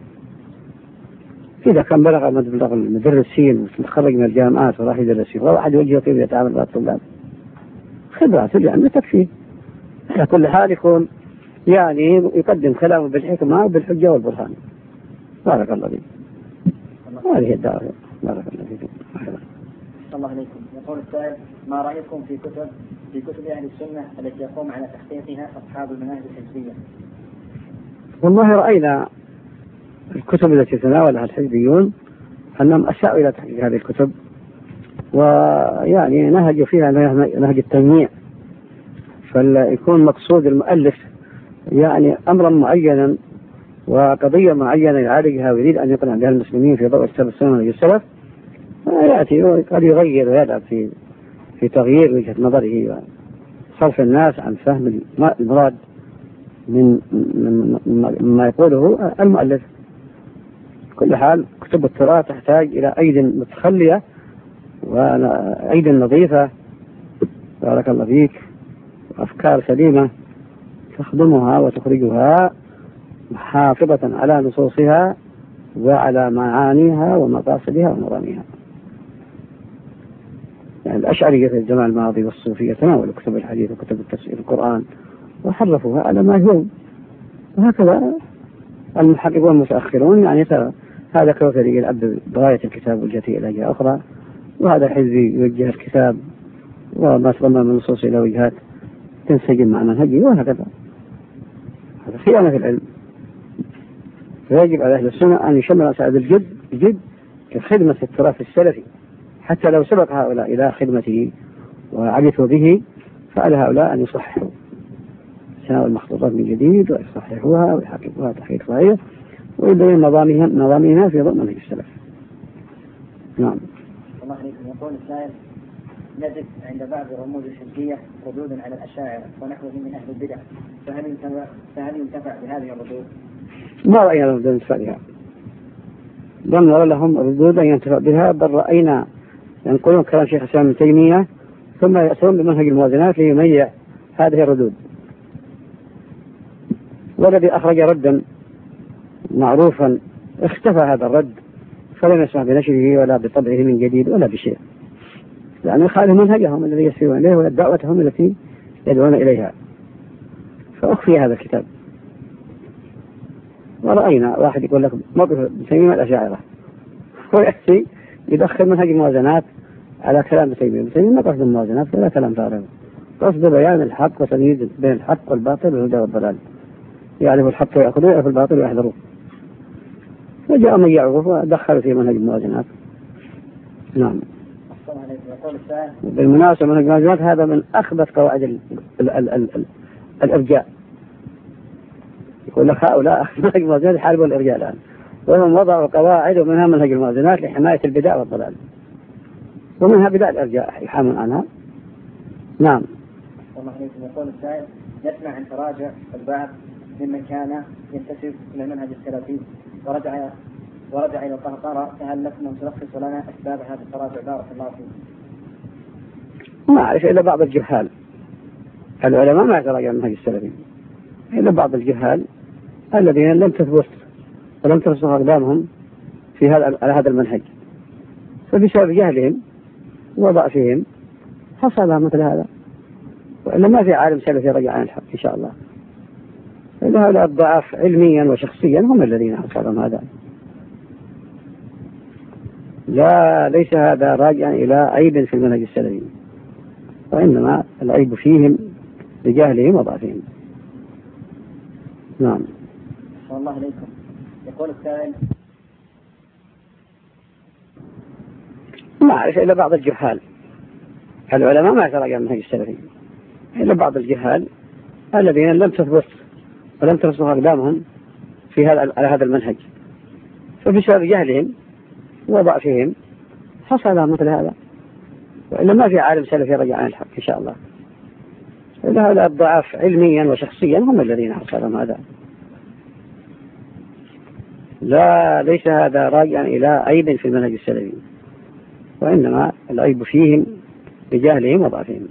إذا كان بلغ مبلغ المدرسين متخرج من الجامعات وراح يدرسين وواحد يوجه كيف يتعامل مع الطلاب، خبرات الجامعة تكفي. على كل حال يكون يعني يقدم كلامه بالحكمة وبالحجة والبرهان. بارك الله فيك. هذه الدعوة. بارك الله فيك. الله عليكم. يقول السائل: ما رأيكم في كتب في كتب أهل السنة التي يقوم على تحقيقها أصحاب المناهج الحزبية؟ والله رأينا الكتب التي تناولها الحزبيون أنهم أساءوا إلى تحقيق هذه الكتب، ويعني نهجوا فيها نهج التنميع، فيكون مقصود المؤلف يعني أمرا معينا وقضية معينة يعالجها ويريد أن يقنع بها المسلمين في ضوء الكتاب والسنة والسلف، يأتي قد يغير ويدعم في في تغيير وجهة نظره وصرف الناس عن فهم المراد من ما يقوله المؤلف. كل حال كتب التراث تحتاج إلى أيدي متخلية وأيدي نظيفة بارك الله فيك، وأفكار سليمة تخدمها وتخرجها محافظة على نصوصها وعلى معانيها ومقاصدها ومراميها. يعني الأشعرية في الزمان الماضي والصوفية تناولوا كتب الحديث وكتب التفسير القرآن وحرفوها على ما هو، وهكذا المحققون المتأخرون يعني ترى هذا كوثري يلعب بغاية الكتاب والجتي إلى جهة أخرى، وهذا حزبي يوجه الكتاب وما تضمن من نصوص إلى وجهات تنسجم مع منهجه، وهكذا. هذا خيانة في العلم. فيجب على أهل السنة أن يشمل مسائل الجد جد كخدمة التراث السلفي، حتى لو سبق هؤلاء إلى خدمته وعبثوا به، فعلى هؤلاء أن يصححوا تناول المخطوطات من جديد ويصححوها ويحققوها تحقيق صحيح ويبين نظامها في ضمن منهج السلف. نعم. الله عليكم. يقول السائل: نجد عند بعض رموز الحزبية ردود على الأشاعرة ونحوهم من أهل البدع، فهل ينتفع فهل ينتفع بهذه الردود؟ ما رأينا ردود ينتفع بها، لم نرى لهم ردود ينتفع بها، بل رأينا ينقلون كلام شيخ الإسلام ابن تيمية ثم يأتون بمنهج الموازنات ليميع هذه الردود. والذي أخرج ردا معروفا اختفى هذا الرد، فلم يسمع بنشره ولا بطبعه من جديد ولا بشيء، لأنه خالف منهجهم الذي يسيرون إليه ولا دعوتهم التي يدعون إليها، فأخفي هذا الكتاب. ورأينا واحد يقول لك موقف ابن تيمية الأشاعرة، ويأتي يدخل منهج الموازنات على كلام ابن تيمية. ابن تيمية ما قصد الموازنات ولا كلام فارغ، قصد بيان الحق وتمييز بين الحق والباطل والهدى والضلال، يعرف الحق ويأخذه ويعرف الباطل ويحذره. فجاء من يعرف ودخل في منهج الموازنات. نعم. بالمناسبة منهج الموازنات هذا من أخبث قواعد ال ال ال ال ال الإرجاء. يقول لك هؤلاء منهج الموازنات يحاربون الإرجاء الآن، وهم وضعوا قواعد ومنها منهج الموازنات لحماية البدع والضلال، ومنها بدع الإرجاء يحامون عنها. نعم. والله عليكم. يقول السائل: نسمع عن تراجع البعض ممن كان ينتسب إلى المنهج السلفي ورجع ورجع إلى القهقرة، فهل لكم أن تلخص لنا أسباب هذا التراجع بارك الله فيكم؟ ما أعرف إلا بعض الجهال، العلماء ما يتراجع المنهج السلفي إلا بعض الجهال الذين لم تثبت ولم ترسخ أقدامهم في هذا على هذا المنهج، فبسبب جهلهم وضعفهم حصل مثل هذا، وإلا ما في عالم سلفي رجع عن الحق إن شاء الله. إلا هؤلاء الضعاف علميا وشخصيا هم الذين حصلهم هذا. لا، ليس هذا راجعا إلى عيب في المنهج السلفي، وإنما العيب فيهم بجهلهم وضعفهم. نعم. الله عليكم. يقول السائل: ما أعرف إلا بعض الجهال، العلماء ما يتراجع المنهج السلفي إلا بعض الجهال الذين لم تثبت ولم ترسخ أقدامهم في هذا على هذا المنهج، فبسبب جهلهم وضعفهم حصل مثل هذا، وإلا ما في عالم سلفي رجع عن الحق إن شاء الله. إلا هؤلاء الضعاف علميا وشخصيا هم الذين حصلهم هذا. لا، ليس هذا راجعا إلى عيب في المنهج السلفي، وإنما العيب فيهم بجهلهم وضعفهم.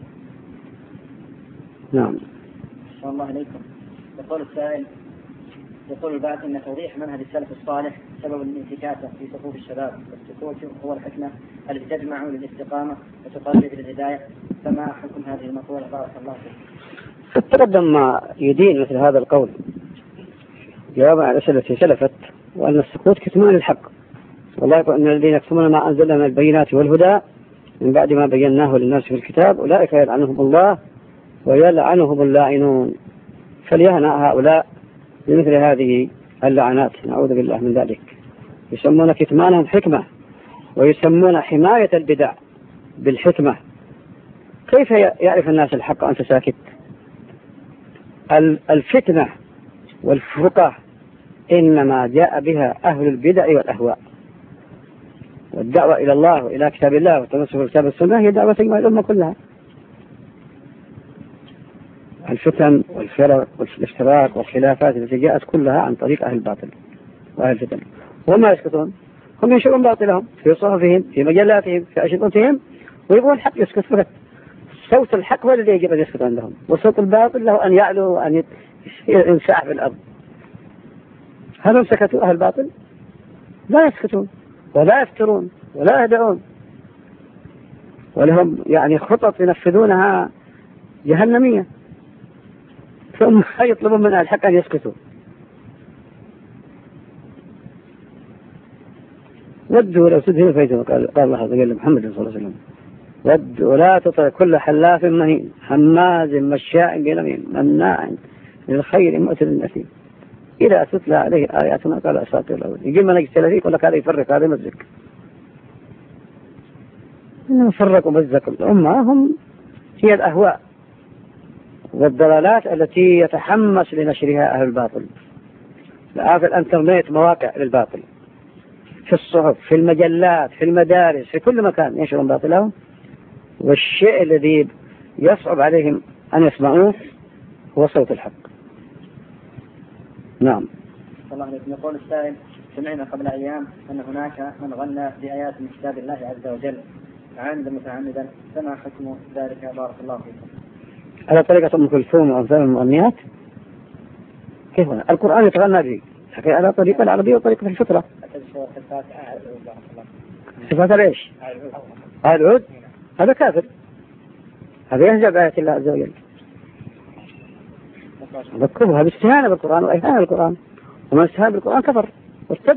نعم. الله عليكم. يقول السائل: يقول البعض أن توضيح منهج السلف الصالح سبب الانتكاسة في صفوف الشباب، والسكوت هو الحكمة التي تجمع للاستقامة وتقرب إلى الهداية، فما حكم هذه المقولة بارك الله فيك؟ تقدم ما يدين مثل هذا القول جواب على الأسئلة التي سلفت، وأن السكوت كتمان الحق، والله يقول أن الذين يكتمون ما أنزلنا من البينات والهدى من بعد ما بيناه للناس في الكتاب أولئك يلعنهم الله ويلعنهم اللاعنون. فليهنأ هؤلاء بمثل هذه اللعنات، نعوذ بالله من ذلك. يسمون كتمانهم حكمة، ويسمون حماية البدع بالحكمة. كيف يعرف الناس الحق وأنت ساكت؟ الفتنة والفرقة إنما جاء بها أهل البدع والأهواء، والدعوة إلى الله وإلى كتاب الله والتمسك بكتاب السنة هي دعوة تجمع الأمة كلها. الفتن والفرق والافتراق والخلافات التي جاءت كلها عن طريق أهل الباطل وأهل الفتن، وما يسكتون، هم ينشرون باطلهم في صحفهم في مجلاتهم في أشرطتهم، ويبغون الحق يسكت فقط. صوت الحق هو الذي يجب أن يسكت عندهم، وصوت الباطل له أن يعلو وأن ينساع في الأرض. هل هم سكتوا أهل الباطل؟ لا يسكتون ولا يفترون ولا يدعون. ولهم يعني خطط ينفذونها جهنمية، ثم يطلبون من الحق أن يسكتوا. ودوا لو تدهنوا فيتم، قال الله عز وجل محمد صلى الله عليه وسلم: ودوا لا تطع كل حلاف مهين هماز مشاء بنميم مناع للخير معتد أثيم إذا تتلى عليه آياتنا قال أساطير الأولين. يجي من يجتلى فيه يقول لك هذا يفرق هذا يمزق. إنهم فرقوا مزقوا الأمة هم هي الأهواء والضلالات التي يتحمس لنشرها أهل الباطل. الآن في الانترنت مواقع للباطل، في الصحف، في المجلات، في المدارس، في كل مكان ينشرون باطلهم، والشيء الذي يصعب عليهم أن يسمعوه هو صوت الحق. نعم. الله عليكم. يقول السائل: سمعنا قبل أيام أن هناك من غنى بآيات من كتاب الله عز وجل عامدا متعمدا، فما حكم ذلك؟ بارك الله فيكم. على طريقة أم كلثوم وأمثال المغنيات؟ كيف هنا؟ القرآن يتغنى به على طريقة العربية وطريقة الفطرة. صفات ايش؟ العود. هذا كافر، هذا يهزأ بآيات الله عز وجل، ذكرها باستهانة بالقرآن وإهانة بالقرآن، ومن استهان بالقرآن كفر وارتد.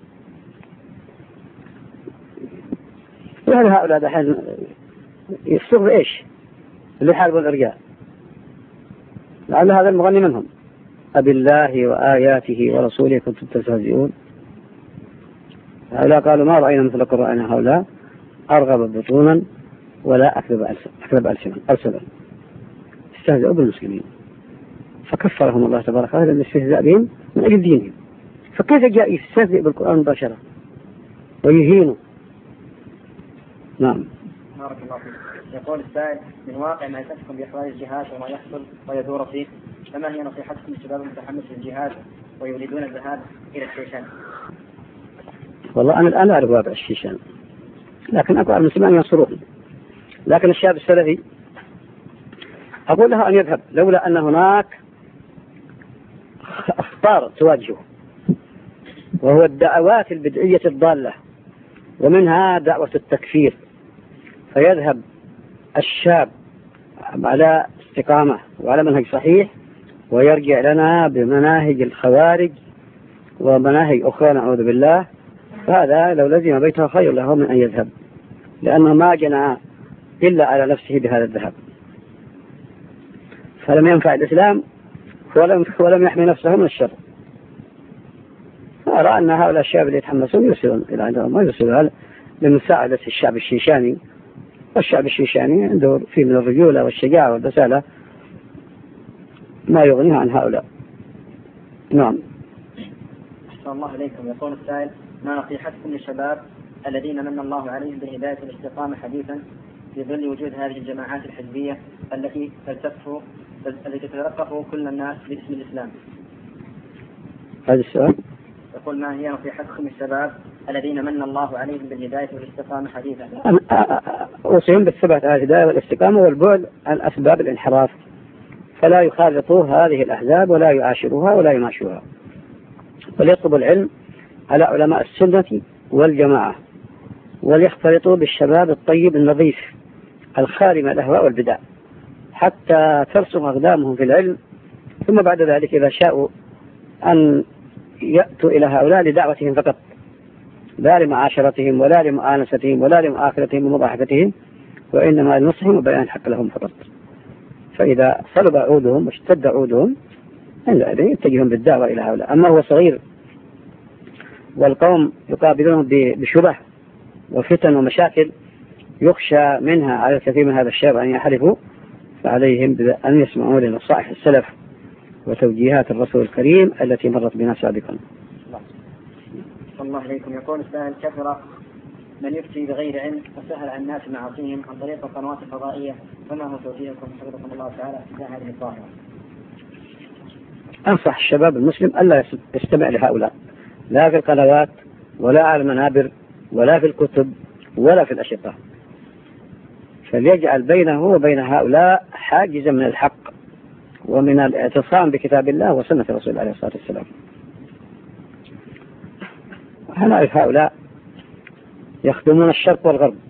يعني هؤلاء دحين يفسروا ايش؟ اللي يحاربون الإرجاء. لعل هذا المغني منهم: أبي الله وآياته ورسوله كنتم تستهزئون. هؤلاء قالوا: ما رأينا مثل قرآن هؤلاء أرغب بطونا ولا أكذب ألسنا. استهزئوا بالمسلمين فكفرهم الله تبارك وتعالى من الاستهزاء بهم من أجل دينهم. فكيف جاء يستهزئ بالقرآن مباشرة ويهينه؟ نعم. بارك الله فيك. يقول السائل: من واقع ما يتفكم بإخراج الجهاد وما يحصل ويدور فيه، فما هي نصيحتكم للشباب المتحمس للجهاد ويريدون الذهاب إلى الشيشان؟ والله أنا الآن أعرف واقع الشيشان، لكن أقول المسلمين ينصرون. لكن الشاب السلفي أقول له أن يذهب، لولا أن هناك أخطار تواجهه، وهو الدعوات البدعية الضالة، ومنها دعوة التكفير. فيذهب الشاب على استقامة وعلى منهج صحيح، ويرجع لنا بمناهج الخوارج ومناهج أخرى نعوذ بالله. فهذا لو لزم بيته خير له من أن يذهب، لأنه ما جنى إلا على نفسه بهذا الذهاب، فلم ينفع الإسلام ولم, ولم يحمي نفسه من الشر. أرى أن هؤلاء الشباب اللي يتحمسون يرسلون إلى عندهم، ما يرسلون لمساعدة الشعب الشيشاني. والشعب الشيشاني عنده فيه من الرجولة والشجاعة والبسالة ما يغنيها عن هؤلاء. نعم. أحسن الله إليكم. يقول السائل: ما نصيحتكم للشباب الذين من الله عليهم بالهداية والاستقامة حديثا في ظل وجود هذه الجماعات الحزبية التي تلتف التي تتلقف كل الناس باسم الإسلام؟ هذا السؤال. يقول: ما هي نصيحتكم للشباب الذين من الله عليهم بالهداية والاستقامة حديثا؟ أوصيهم بالثبات على الهداية والاستقامة والبعد عن أسباب الانحراف، فلا يخالطوا هذه الأحزاب ولا يعاشروها ولا يماشوها، وليطلبوا العلم على علماء السنة والجماعة، وليختلطوا بالشباب الطيب النظيف الخالي من الأهواء والبدع حتى ترسم أقدامهم في العلم. ثم بعد ذلك إذا شاءوا أن يأتوا إلى هؤلاء لدعوتهم فقط، لا لمعاشرتهم ولا لمؤانستهم ولا لمؤاخرتهم ومضاحكتهم، وإنما لنصحهم وبيان الحق لهم فقط. فإذا صلب عودهم واشتد عودهم عندئذ يتجهون بالدعوة إلى هؤلاء. أما هو صغير والقوم يقابلون بشبه وفتن ومشاكل يخشى منها على الكثير من هذا الشباب أن يحلفوا، فعليهم أن يسمعوا لنصائح السلف وتوجيهات الرسول الكريم التي مرت بنا سابقا. الله عليكم. يقول السائل: كثر من يفتي بغير علم وسهل عن الناس معاصيهم عن طريق القنوات الفضائية، فما هو توجيهكم حفظكم الله تعالى في هذه الظاهرة؟ أنصح الشباب المسلم ألا يستمع لهؤلاء، لا في القنوات ولا على المنابر ولا في الكتب ولا في الأشرطة، فليجعل بينه وبين هؤلاء حاجزا من الحق ومن الاعتصام بكتاب الله وسنة رسول الله عليه الصلاة والسلام. ونعرف هؤلاء يخدمون الشرق والغرب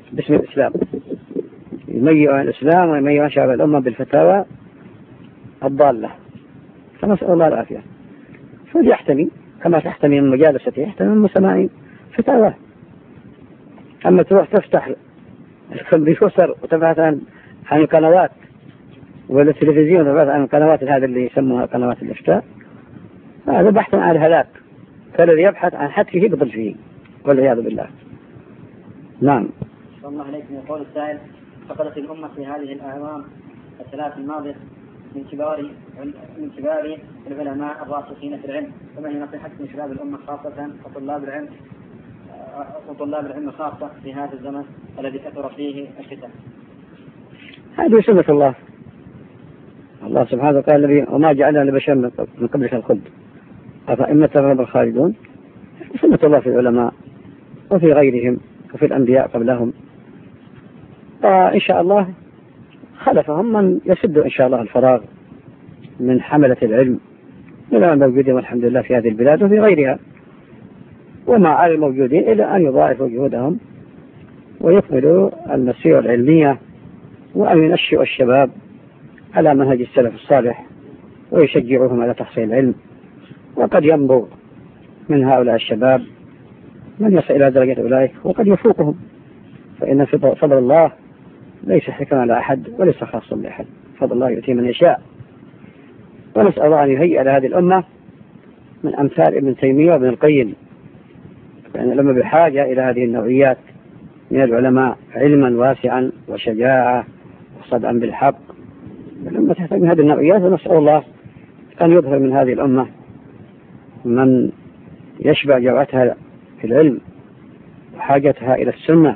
باسم الإسلام، يميع الإسلام ويميع شعب الأمة بالفتاوى الضالة، فنسأل الله العافية. فليحتمي كما تحتمي من مجالسته يحتمي من سماع فتاوى. أما تروح تفتح الكمبيوتر وتبحث عن عن القنوات والتلفزيون وتبحث عن القنوات هذه اللي يسموها قنوات الإفتاء، هذا بحث عن الهلاك، فالذي يبحث عن حتفه بضل فيه والعياذ بالله. نعم. صلى الله عليكم. يقول السائل: فقدت الأمة في هذه الأعوام الثلاث الماضية من كبار من كبار العلماء الراسخين في العلم، وما هي نصيحتكم لشباب الأمة خاصة وطلاب العلم وطلاب العلم خاصة في هذا الزمن الذي كثر فيه الفتن؟ هذه سنة الله. الله سبحانه وتعالى: وما جعلنا لبشر من قبلك الخلد أفإن تغلب الخالدون. سنة الله في العلماء وفي غيرهم وفي الأنبياء قبلهم، وإن شاء الله خلفهم من يسد إن شاء الله الفراغ من حملة العلم من الموجودين والحمد لله في هذه البلاد وفي غيرها، وما على الموجودين إلى أن يضاعفوا جهودهم ويكملوا المسيرة العلمية، وأن ينشئوا الشباب على منهج السلف الصالح ويشجعوهم على تحصيل العلم. وقد ينبغ من هؤلاء الشباب من يصل إلى درجة أولئك وقد يفوقهم، فإن فضل الله ليس حكما على أحد وليس خاصا بأحد، فضل الله يؤتي من يشاء. ونسأل الله أن يهيئ لهذه الأمة من أمثال ابن تيمية وابن القيم، لأن الأمة بحاجة إلى هذه النوعيات من العلماء علما واسعا وشجاعة وصدعا بالحق. الأمة تحتاج من هذه النوعيات، ونسأل الله أن يظهر من هذه الأمة من يشبع جوعتها في العلم وحاجتها إلى السنة.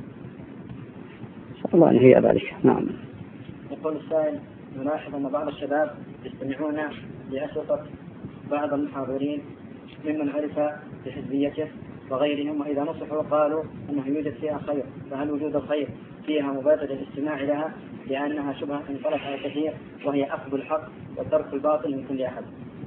نسأل الله أن يهيئ ذلك. نعم. يقول السائل: نلاحظ أن بعض الشباب يستمعون لأشرطة بعض المحاضرين ممن عرف بحزبيته وغيرهم، وإذا نصحوا قالوا أنه يوجد فيها خير، فهل وجود الخير فيها مبادرة الاستماع لها لأنها شبهة انطلق على كثير وهي أخذ الحق وترك الباطل من كل أحد؟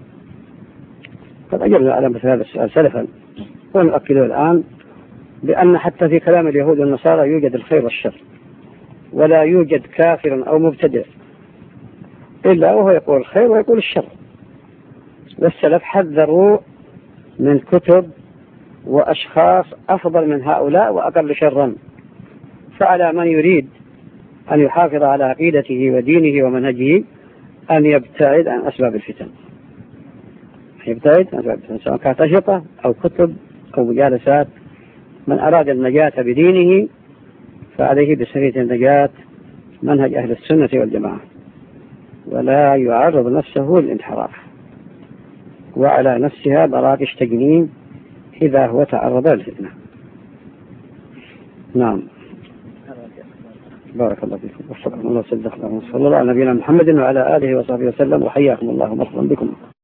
قد أجبنا على مثل هذا السؤال سلفا، ونؤكده الآن بأن حتى في كلام اليهود والنصارى يوجد الخير والشر، ولا يوجد كافر أو مبتدع إلا وهو يقول الخير ويقول الشر. والسلف حذروا من كتب وأشخاص أفضل من هؤلاء وأقل شرا، فعلى من يريد أن يحافظ على عقيدته ودينه ومنهجه أن يبتعد عن أسباب الفتن، يبتعد عن أسباب الفتن سواء كانت أشرطة أو كتب أو مجالسات. من أراد النجاة بدينه فعليه بسبيل النجاة منهج أهل السنة والجماعة، ولا يعرض نفسه للانحراف، وعلى نفسها براكش تجنين إذا هو تعرض للفتنة. نعم. بارك الله فيكم وصلى الله على نبينا محمد وعلى آله وصحبه وسلم، وحياكم الله ومرحبا بكم.